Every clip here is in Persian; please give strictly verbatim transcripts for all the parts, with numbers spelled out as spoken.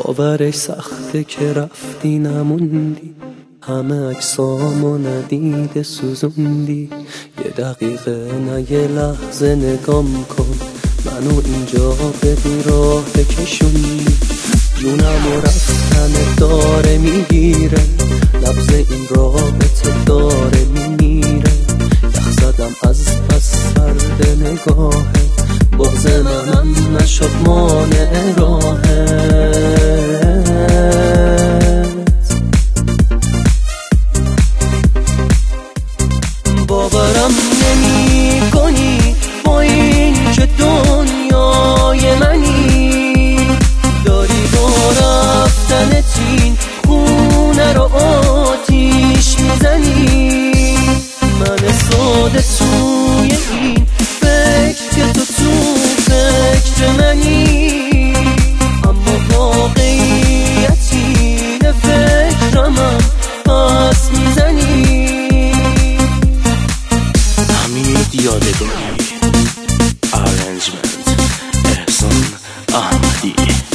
باورش سخته که رفتی نموندی، همه عکسامو ندیده سوزوندی. یه دقیقه نه یه لحظه نگام کن، منو اینجا به بیراه بکشوندی. جونمو رفتن داره میگیره، لبز این رابطه داره میمیره. یخ زدم از پس سرد نگاهه، باز منم نشد مانع راهت. باورم نمی کنی با این که دنیای منی، داری با رفتنت این خونه رو آتیش میزنی. من ساده توی این فکر که تو تو فکر منی، اما واقعیت اینه فکرمم پس میزنی. حمید یادگاری، ارنجمنت احسان احمدی.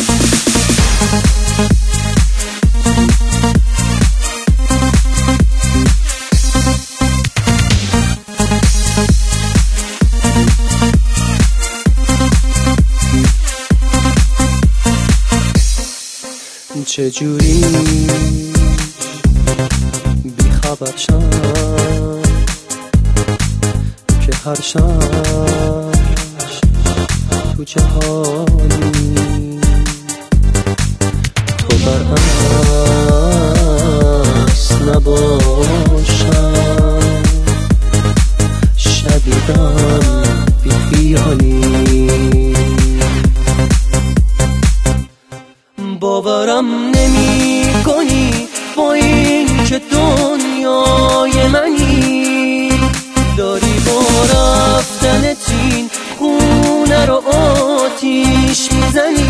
چجوری بی خبر شم که هر شب تو جهانی تو برعکس نباشم، شدیدم بی خیالی. باورم نمی کنی با این که دنیای منی، داری با رفتنت این خونه رو آتیش میزنی.